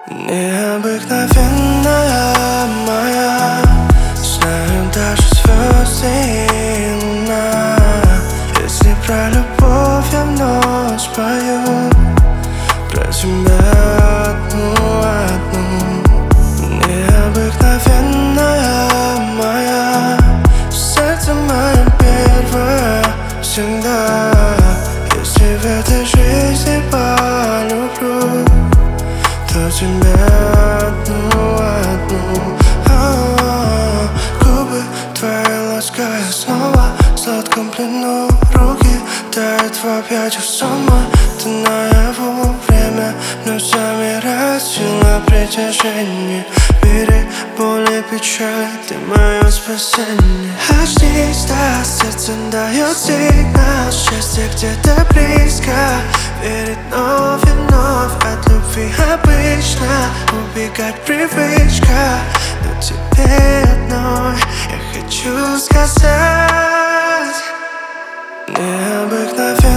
Необыкновенная моя, знаю даже звезды и луна. Если про любовь я вновь спою, про тебя одну. Необыкновенная моя, сердце мое первое всегда. Если в этой жизни полюблю, то тебя одну. Губы твои лаская снова в сладком плену, руки тают в объятиях сама. Ты наяву, время вновь замирает, сила притяжения. Бери боли, печали, ты мое спасение. Очнись, да, сердце дает сигнал, счастье где-то близко. Верит вновь и вновь, от любви обычно убегать привычка. Но тебе одной я хочу сказать: необыкновенно